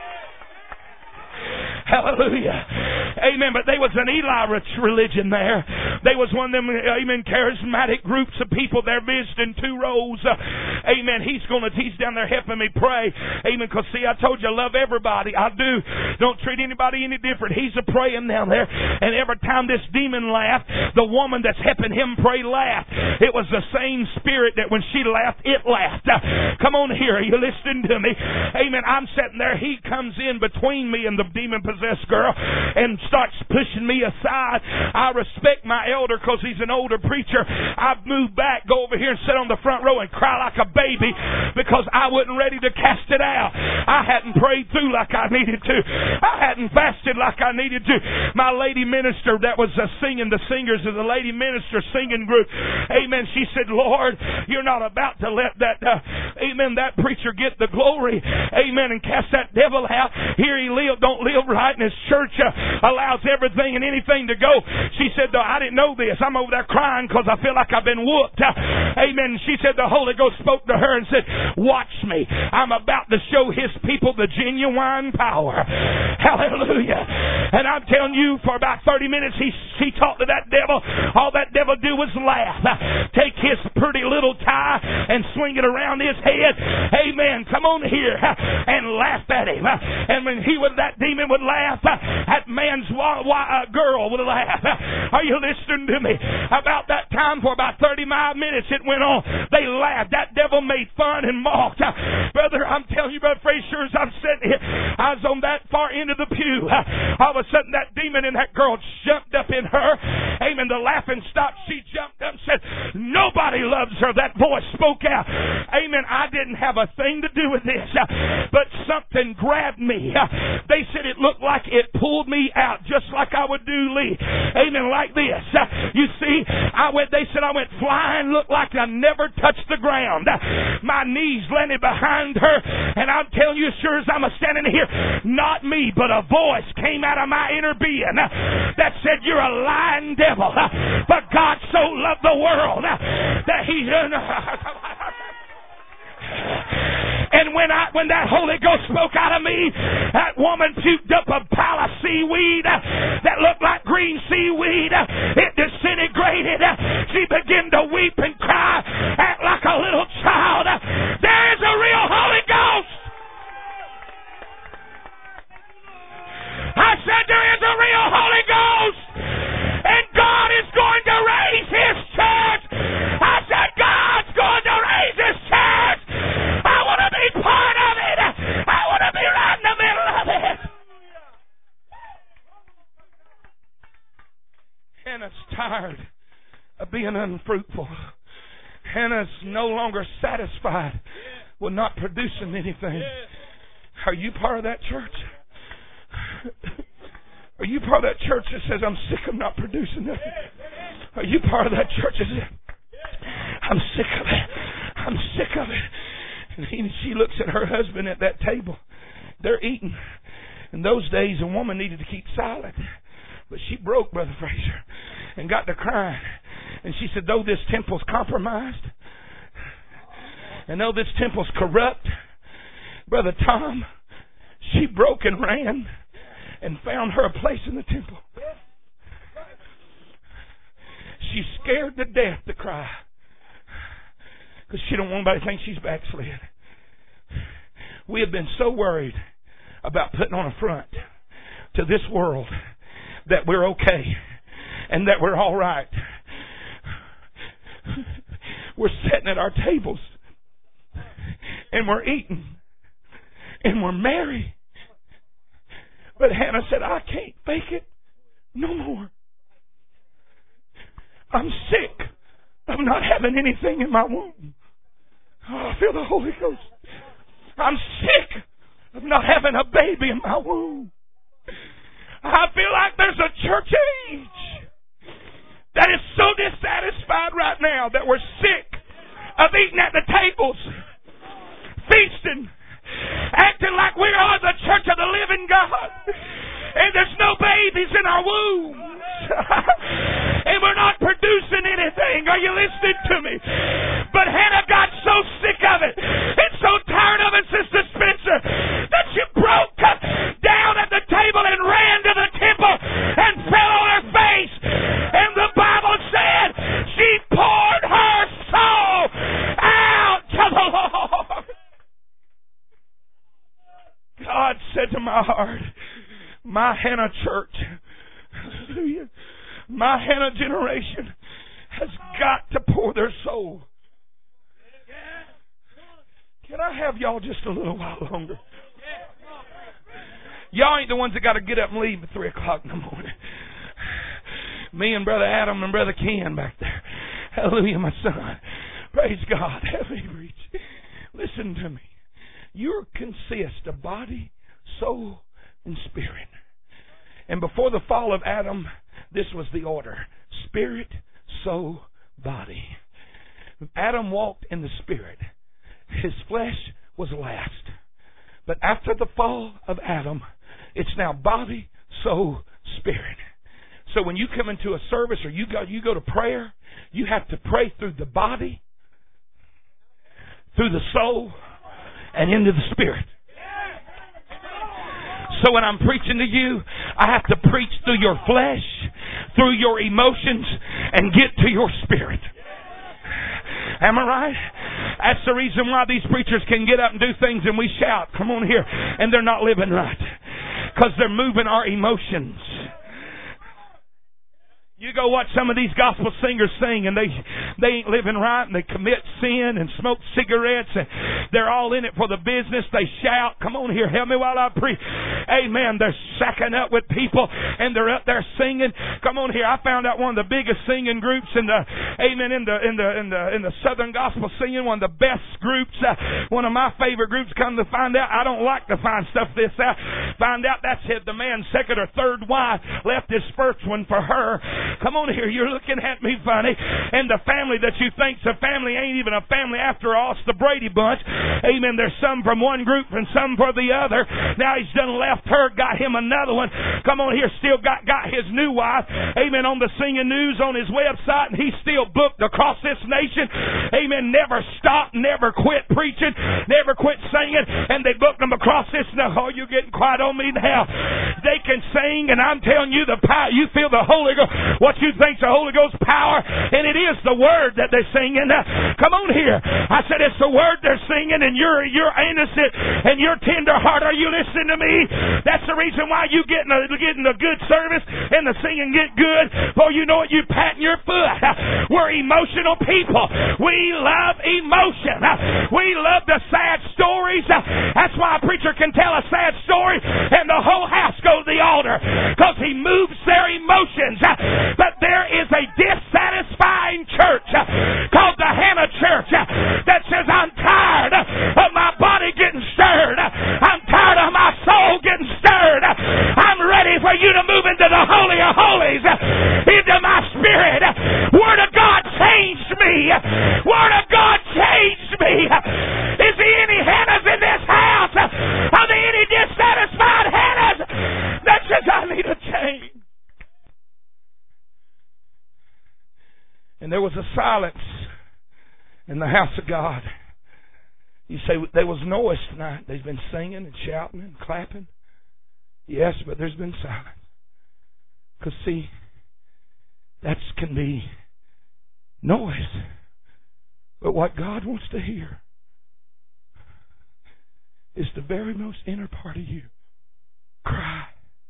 Hallelujah. Amen. But there was an Eli religion there. There was one of them, amen, charismatic groups of people there visiting 2 rows. Amen. He's down there helping me pray. Amen. Because see, I told you I love everybody. I do. Don't treat anybody any different. He's a praying down there. And every time this demon laughed, the woman that's helping him pray laughed. It was the same spirit that when she laughed, it laughed. Come on here. Are you listening to me? Amen. I'm sitting there. He comes in between me and the demon-possessed girl and starts pushing me aside. I respect my elder because he's an older preacher. I moved back, go over here and sit on the front row and cry like a baby because I wasn't ready to cast it out. I hadn't prayed through like I needed to. I hadn't fasted like I needed to. My lady minister that was singing, the singers of the lady minister singing group, amen, she said, Lord, you're not about to let that, amen, that preacher get the glory, amen, and cast that devil out. Here he don't live right, and his church allows everything and anything to go. She said, I didn't know this. I'm over there crying because I feel like I've been whooped. Amen. She said the Holy Ghost spoke to her and said, watch me. I'm about to show his people the genuine power. Hallelujah. And I'm telling you, for about 30 minutes, he talked to that devil. All that devil do was laugh. Take his pretty little tie and swing it around his head. Amen. Come on here and laugh at him. And when that demon would laugh, that man's girl would laugh. Are you listening to me? About that time, for about 35 minutes it went on. They laughed. That devil made fun and mocked. Brother, I'm telling you, Brother Fraser, as I'm sitting here, I was on that far end of the pew. All of a sudden that demon and that girl jumped up in her. Amen. The laughing stopped. She jumped up and said, nobody loves her. That voice spoke out. Amen. I didn't have a thing to do with this, but something grabbed me. They said it looked like it pulled me out, just like I would do Lee. Amen, like this. You see, they said I went flying, looked like I never touched the ground. My knees landed behind her, and I'm telling you, as sure as I'm standing here, not me, but a voice came out of my inner being that said, you're a lying devil. But God so loved the world that He... And when that Holy Ghost spoke out of me, that woman puked up a pile of seaweed that looked like green seaweed. It disintegrated. She began to weep and cry, act like a little child. There is a real Holy Ghost. I said there is a real Holy Ghost, and God is going to raise His church. I said God's going to raise His church. I want to be part of it. I want to be right in the middle of it. Hannah's tired of being unfruitful. Hannah's no longer satisfied with not producing anything. Are you part of that church? Are you part of that church that says, I'm sick of not producing nothing? Are you part of that church that says, I'm sick of it. I'm sick of it. And she looks at her husband at that table. They're eating. In those days, a woman needed to keep silent. But she broke, Brother Fraser, and got to crying. And she said, though this temple's compromised, and though this temple's corrupt, Brother Tom, she broke and ran and found her a place in the temple. She's scared to death to cry because she don't want anybody to think she's backslid. We have been so worried about putting on a front to this world that we're okay and that we're all right. We're sitting at our tables and we're eating and we're merry. But Hannah said, I can't fake it no more. I'm sick of not having anything in my womb. Oh, I feel the Holy Ghost. I'm sick of not having a baby in my womb. I feel like there's a church age that is so dissatisfied right now that we're sick of eating at the tables, feasting, acting like we are the church of the living God, and there's no babies in our wombs, and we're not producing anything. Are you listening to me? But Hannah got so sick of it and so tired of it, Sister Spencer, that she broke down at the table and ran to the temple and fell on her face. And the Bible said she poured her soul out to the Lord. God said to my heart, my Hannah church, hallelujah, my Hannah generation has got to pour their soul. Can I have y'all just a little while longer? Y'all ain't the ones that got to get up and leave at 3 o'clock in the morning. Me and Brother Adam and Brother Ken back there. Hallelujah, my son. Praise God. Have me reach. Listen to me. You consist of body, soul, and spirit. And before the fall of Adam, this was the order. Spirit, soul, body. Adam walked in the spirit. His flesh was last. But after the fall of Adam, it's now body, soul, spirit. So when you come into a service or you go to prayer, you have to pray through the body, through the soul, and into the spirit. So when I'm preaching to you, I have to preach through your flesh, through your emotions, and get to your spirit. Am I right? That's the reason why these preachers can get up and do things and we shout, come on here, and they're not living right. Because they're moving our emotions. You go watch some of these gospel singers sing, and they ain't living right, and they commit sin and smoke cigarettes, and they're all in it for the business. They shout, come on here, help me while I preach. Amen. They're shacking up with people, and they're up there singing. Come on here. I found out one of the biggest singing groups in the Southern gospel singing, one of the best groups. One of my favorite groups. Come to find out, I don't like to find stuff this out. Find out that's it. The man's second or third wife left his first one for her. Come on here, you're looking at me funny. And the family that you think's a family ain't even a family after all. It's the Brady Bunch. Amen. There's some from one group and some for the other. Now he's done left her, got him another one. Come on here, still got his new wife. Amen. On the Singing News on his website, and he's still booked across this nation. Amen. Never stopped, never quit preaching, never quit singing, and they booked him across this. Now, oh, you're getting quiet on me now. They can sing, and I'm telling you, the power. You feel the Holy Ghost. What you think's the Holy Ghost power, and it is the word that they're singing. Come on here. I said it's the word they're singing, and you're innocent and you're tender heart. Are you listening to me? That's the reason why you getting a good service and the singing get good. For you know what, you patting your foot. We're emotional people. We love emotion. We love the sad stories. That's why a preacher can tell a sad story and the whole house goes to the altar, because he moves their emotions. But there is a dissatisfying church called the Hannah Church that says, I'm tired of my body getting stirred. I'm tired of my soul getting stirred. I'm ready for you to move into the Holy of Holies, into my spirit. Word of God changed me. Word of God changed me. Is there any Hannahs in this house? Are there any dissatisfied Hannahs that says, I need a change? And there was a silence in the house of God. You say, there was noise tonight. They've been singing and shouting and clapping. Yes, but there's been silence. Because see, that can be noise. But what God wants to hear is the very most inner part of you. Cry.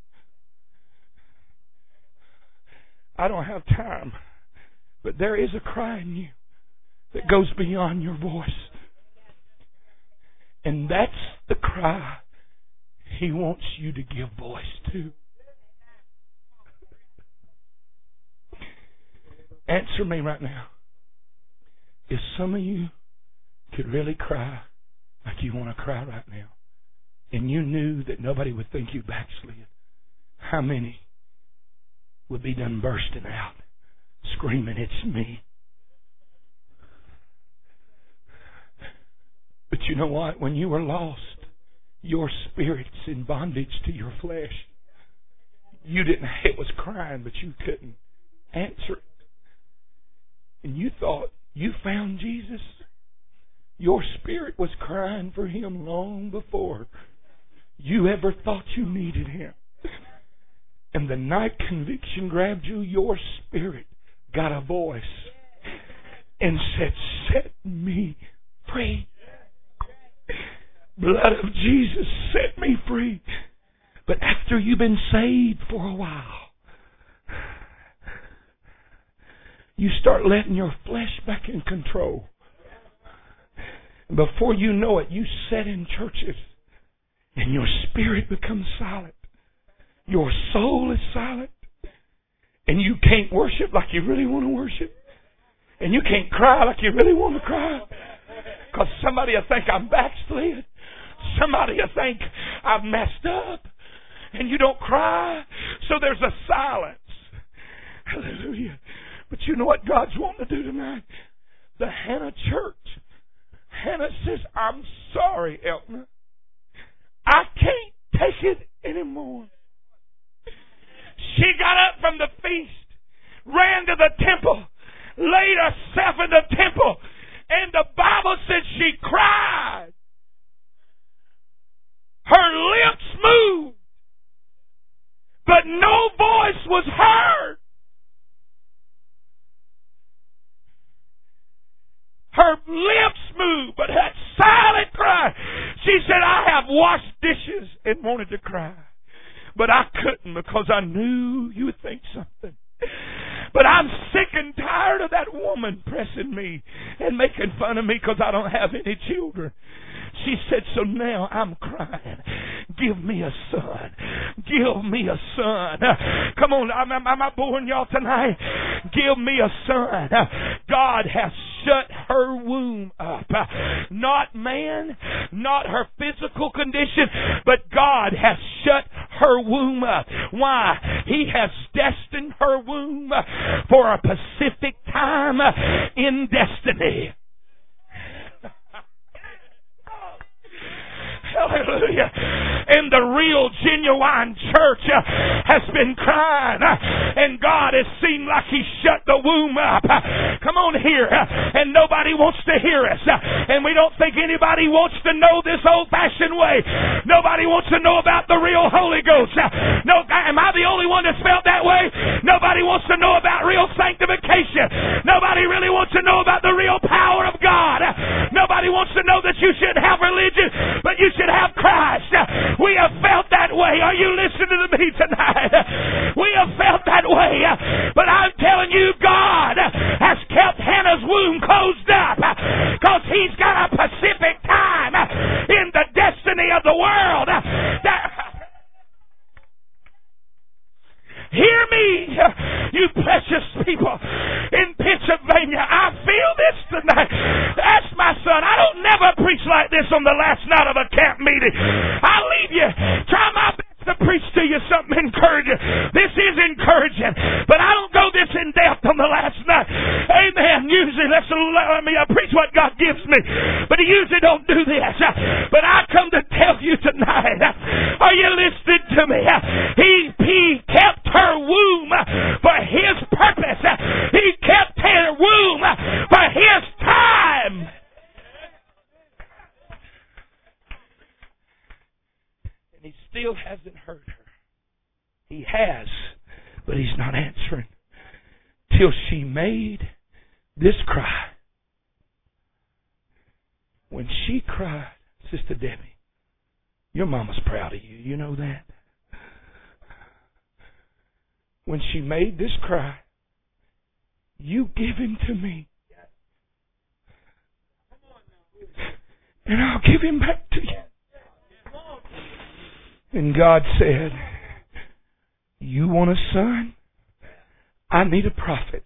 I don't have time. But there is a cry in you that goes beyond your voice. And that's the cry He wants you to give voice to. Answer me right now. If some of you could really cry like you want to cry right now, and you knew that nobody would think you backslid, how many would be done bursting out, screaming, it's me? But you know what? When you were lost, your spirit's in bondage to your flesh. You didn't, it was crying, but you couldn't answer it. And you thought you found Jesus. Your spirit was crying for Him long before you ever thought you needed Him. And the night conviction grabbed you, your spirit got a voice and said, set me free. Blood of Jesus set me free. But after you've been saved for a while, you start letting your flesh back in control. And before you know it, you sit in churches and your spirit becomes silent. Your soul is silent. And you can't worship like you really want to worship. And you can't cry like you really want to cry. Because somebody will think I'm backslid. Somebody will think I've messed up. And you don't cry. So there's a silence. Hallelujah. But you know what God's wanting to do tonight? The Hannah church. Hannah says, I'm sorry, Elkner. I can't take it anymore. She got up from the feast, ran to the temple, laid herself in the temple, and the Bible said she cried. Her lips moved, but no voice was heard. Her lips moved, but that silent cry. She said, I have washed dishes and wanted to cry. But I couldn't because I knew you would think something. But I'm sick and tired of that woman pressing me and making fun of me because I don't have any children. She said, so now I'm crying. Give me a son. Give me a son. Come on, am I boring y'all tonight? Give me a son. God has shut her womb up. Not man, not her physical condition, but God has shut her womb up. Why? He has destined her womb for a specific time in destiny. Hallelujah. And the real genuine church has been crying, and God has seemed like He shut the womb up. Come on here. And nobody wants to hear us. And we don't think anybody wants to know this old-fashioned way. Nobody wants to know about the real Holy Ghost. No, am I the only one that's felt that way? Nobody wants to know about real sanctification. Nobody really wants to know about the real power of God. Nobody wants to know that you should have religion, but you should have Christ. We have felt that way. Are you listening to me tonight? We have felt that way. But I'm telling you, God has kept Hannah's womb closed up because He's got a specific time in the destiny of the world. Hear me, you precious people in Pennsylvania. I feel this tonight. Ask my son. I don't never preach like this on the last night of a camp meeting. I'll leave you. Try my best to preach to you something encouraging. This is encouraging, but I don't go this in depth on the last night. Amen. Usually, let me preach what God gives me, but He usually don't do this. But I come to tell you tonight. Are you listening to me? He kept her womb for His purpose. He kept her womb for His time. And He still hasn't heard her. He has, but He's not answering. Till she made this cry. When she cried, Sister Debbie, your mama's proud of you. You know that? When she made this cry, you give him to me, and I'll give him back to you. And God said, you want a son? I need a prophet.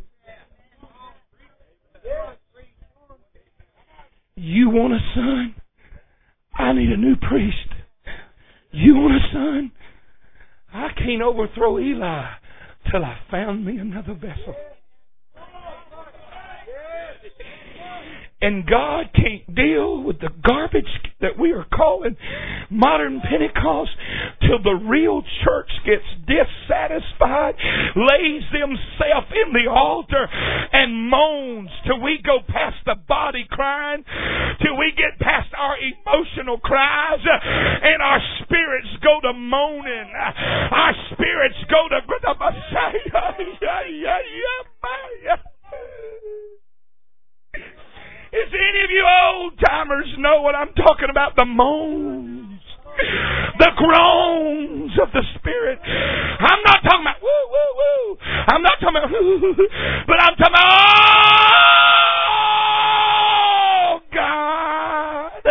You want a son? I need a new priest. You want a son? I can't overthrow Eli till I found me another vessel. And God can't deal with the garbage that we are calling modern Pentecost till the real church gets dissatisfied, lays themselves in the altar and moans till we go past the body crying, till we get past our emotional cries and our spirits go to moaning. Our spirits go to the Messiah. Is any of you old-timers know what I'm talking about? The moans, the groans of the Spirit. I'm not talking about woo, woo, woo. I'm not talking about woo, but I'm talking about, oh, God.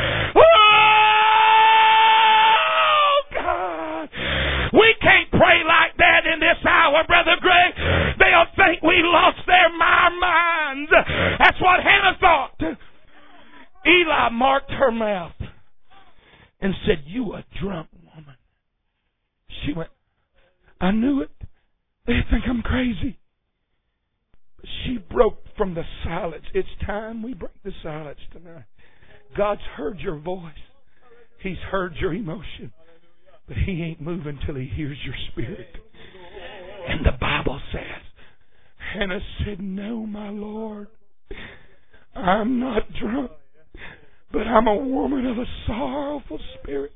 Oh, God. We can't pray like that in this hour, Brother Greg. They'll think we lost their minds. That's what Hannah thought. Eli marked her mouth and said, you a drunk woman. She went, I knew it. They think I'm crazy. But she broke from the silence. It's time we break the silence tonight. God's heard your voice. He's heard your emotion. But He ain't moving till He hears your spirit. And the Bible says, Hannah said, no, my Lord. I'm not drunk, but I'm a woman of a sorrowful spirit.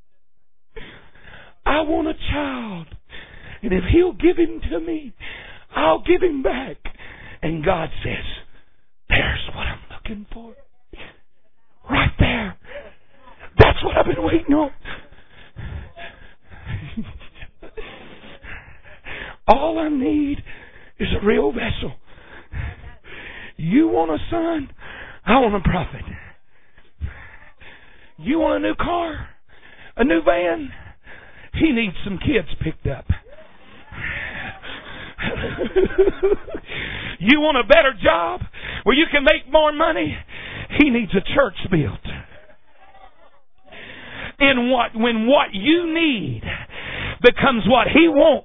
I want a child, and if He'll give him to me, I'll give him back. And God says, there's what I'm looking for. Right there. That's what I've been waiting on. All I need is a real vessel. You want a son? I want a prophet. You want a new car? A new van? He needs some kids picked up. You want a better job where you can make more money? He needs a church built. When what you need becomes what he wants.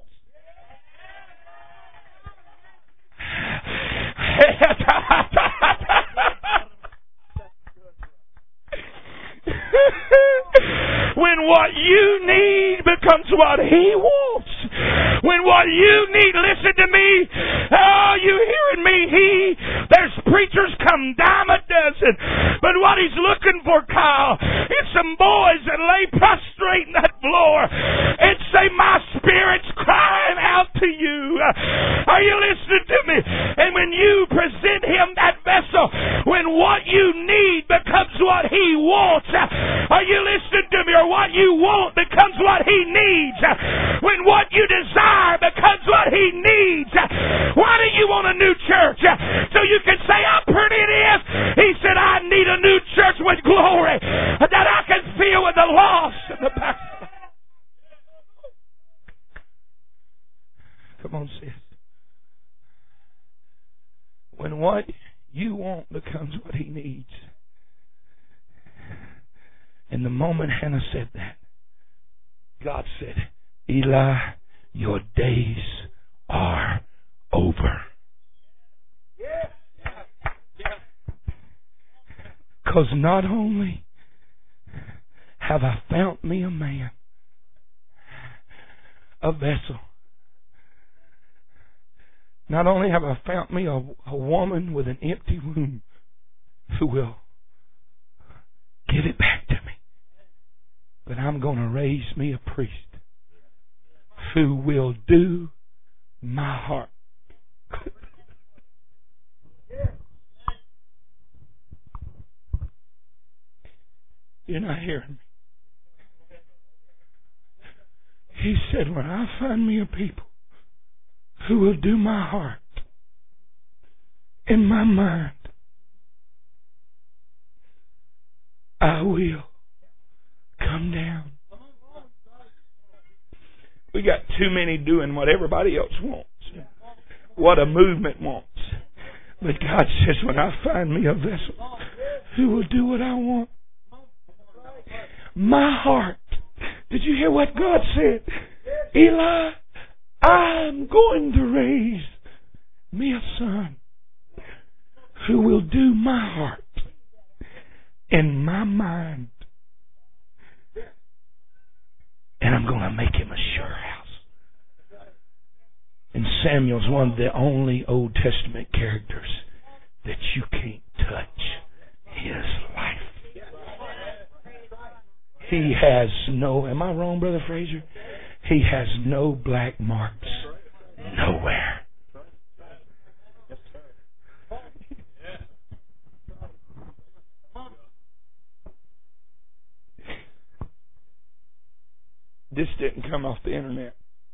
When what you need becomes what he wants. When what you need, listen to me. Oh, you hearing me? There's preachers come dime a dozen. But what he's looking for, Kyle, is some boys that lay prostrate in that floor and say, my spirit's crying out to you. Are you listening to me? And when you present him that vessel, when what you need becomes what he wants, are you listening to me? Or what you want becomes what he needs. When what you desire becomes what he needs. Why do you want a new church? So you can say how pretty it is. He said, I need a new church with glory that I can feel with the lost and the backside. Come on, sis. When what you want becomes what he needs. And the moment Hannah said that, God said, Eli, your days are over. Because not only have I found me a man, a vessel, not only have I found me a woman with an empty womb who will give it back to me, but I'm going to raise me a priest who will do my heart. You're not hearing me. He said, when I find me a people who will do my heart and my mind, I will come down. We got too many doing what everybody else wants, what a movement wants. But God says, when I find me a vessel who will do what I want, my heart. Did you hear what God said? Eli, I'm going to raise me a son who will do my heart and my mind. And I'm going to make him a sure house. And Samuel's one of the only Old Testament characters that you can't touch his life. He has no, am I wrong, Brother Fraser? He has no black marks nowhere. This didn't come off the internet.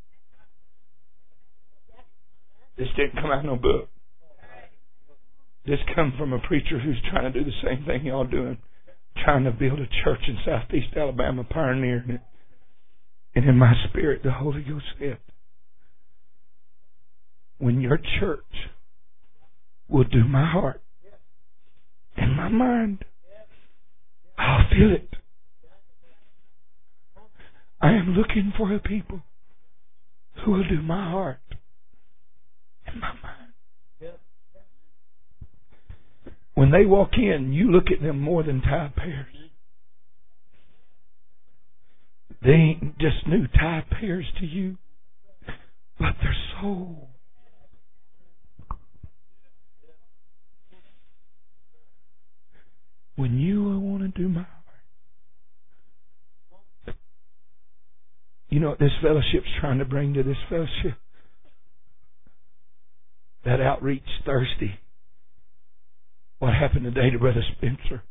This didn't come out of no book. This come from a preacher who's trying to do the same thing y'all doing. Trying to build a church in Southeast Alabama, pioneering it. And in my spirit, the Holy Ghost said, when your church will do my heart and my mind, I'll feel it. I am looking for a people who will do my heart and my mind. When they walk in, you look at them more than tie pairs. They ain't just new tie pairs to you, but their soul. When you want to do my heart. You know what this fellowship's trying to bring to this fellowship? That outreach Thursday. What happened today to Brother Spencer?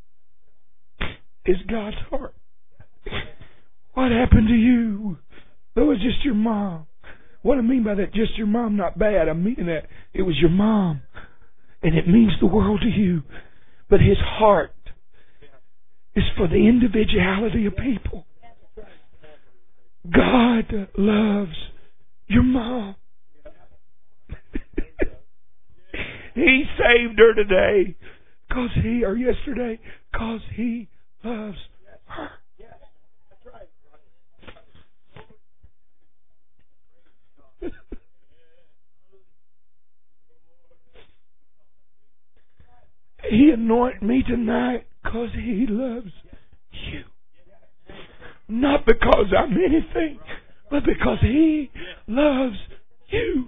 Is God's heart. What happened to you Though it's just your mom. What I mean by that, just your mom, not bad. I mean that it was your mom. And it means the world to you. But His heart is for the individuality of people. God loves your mom. He saved her today or yesterday because He loves her. He anointed me tonight because He loves you. Not because I'm anything, but because He loves you.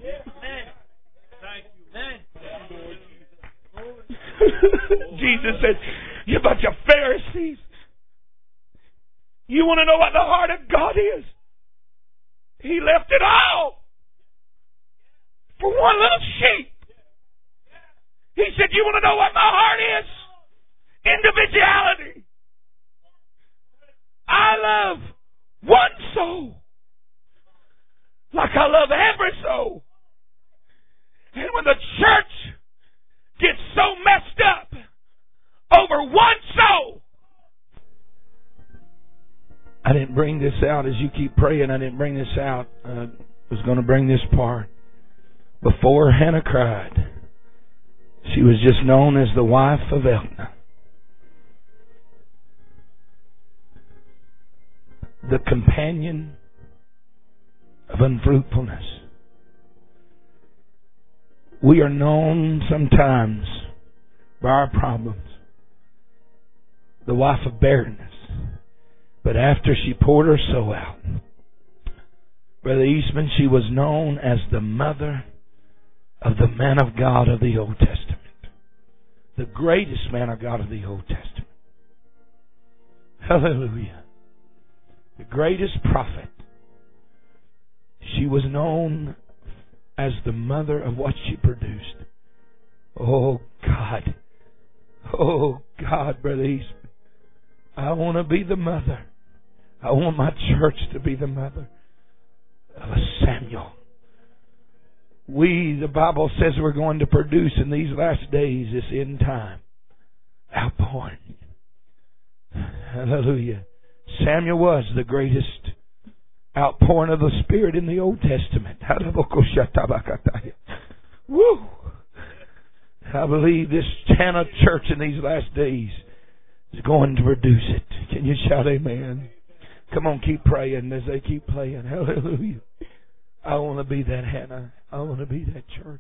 Jesus said, "You bunch of Pharisees. You want to know what the heart of God is? He left it all for one little sheep." He said, "You want to know what my heart is? Individuality. I love one soul like I love every soul." And when the church gets so messed up over one soul. I didn't bring this out as you keep praying. I didn't bring this out. I was going to bring this part. Before Hannah cried, she was just known as the wife of Elkanah. The companion of unfruitfulness. We are known sometimes by our problems. The wife of barrenness. But after she poured her soul out, Brother Eastman, she was known as the mother of the man of God of the Old Testament. The greatest man of God of the Old Testament. Hallelujah. The greatest prophet. She was known as the mother of what she produced. Oh God. Oh God, Brother Eastman. I want to be the mother. I want my church to be the mother of a Samuel. The Bible says we're going to produce in these last days, this end time, outpouring. Hallelujah. Samuel was the greatest outpouring of the Spirit in the Old Testament. Woo! I believe this Hannah church in these last days is going to produce it. Can you shout amen? Come on, keep praying as they keep playing. Hallelujah. I want to be that Hannah. I want to be that church.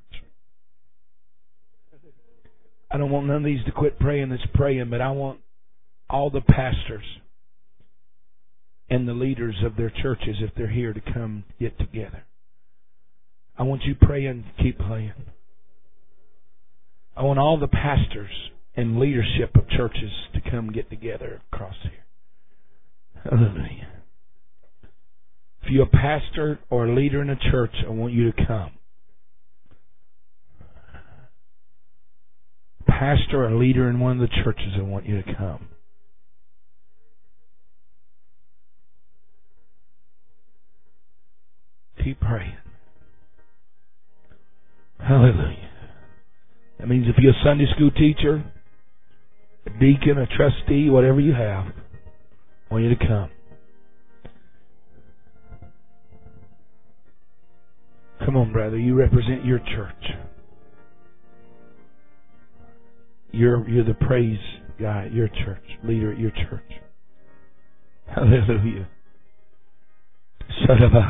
I don't want none of these to quit praying that's praying, but I want all the pastors and the leaders of their churches, if they're here, to come get together. I want you praying, keep playing. I want all the pastors and leadership of churches to come get together across here. Hallelujah. If you're a pastor or a leader in a church, I want you to come. Pastor or leader in one of the churches, I want you to come. Keep praying. Hallelujah. That means if you're a Sunday school teacher, a deacon, a trustee, whatever you have, I want you to come. Come on, brother. You represent your church. You're the praise guy at your church, leader at your church. Hallelujah. I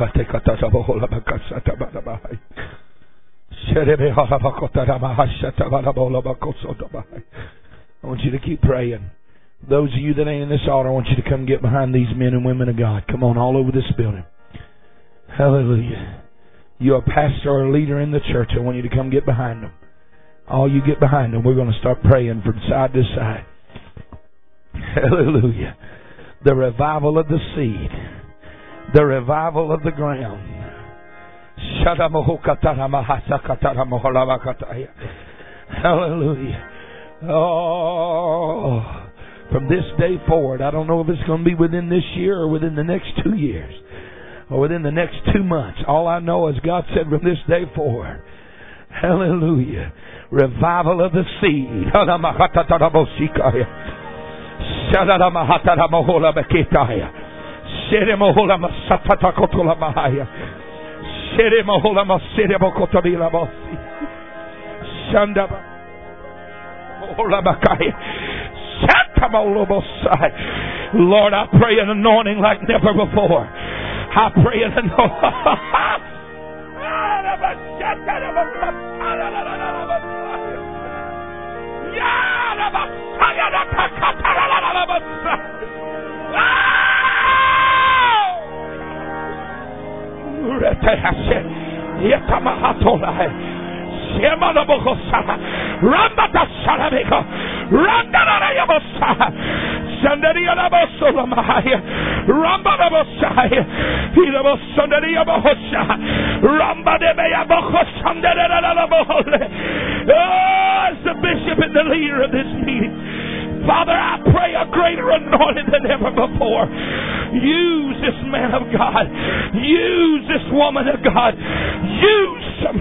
want you to keep praying. Those of you that ain't in this altar, I want you to come get behind these men and women of God. Come on, all over this building. Hallelujah. You're a pastor or a leader in the church. I want you to come get behind them. All you get behind them, we're going to start praying from side to side. Hallelujah. The revival of the seed. The revival of the ground. Hallelujah. Oh, from this day forward, I don't know if it's going to be within this year or within the next 2 years, or within the next 2 months. All I know is God said from this day forward, hallelujah, revival of the seed. Lord, I pray an anointing like never before. I pray an anointing. As the bishop and the leader of this meeting, Father, I pray a greater anointing than ever before. Use this man of God. Use this woman of God. Use some.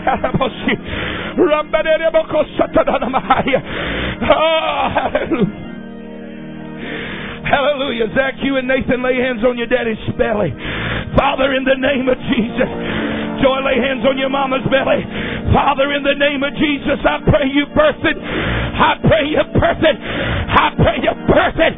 Hallelujah. Zach, you and Nathan lay hands on your daddy's belly. Father, in the name of Jesus. Joy, lay hands on your mama's belly. Father, in the name of Jesus, I pray you birth it. I pray you birth it. I pray you birth it.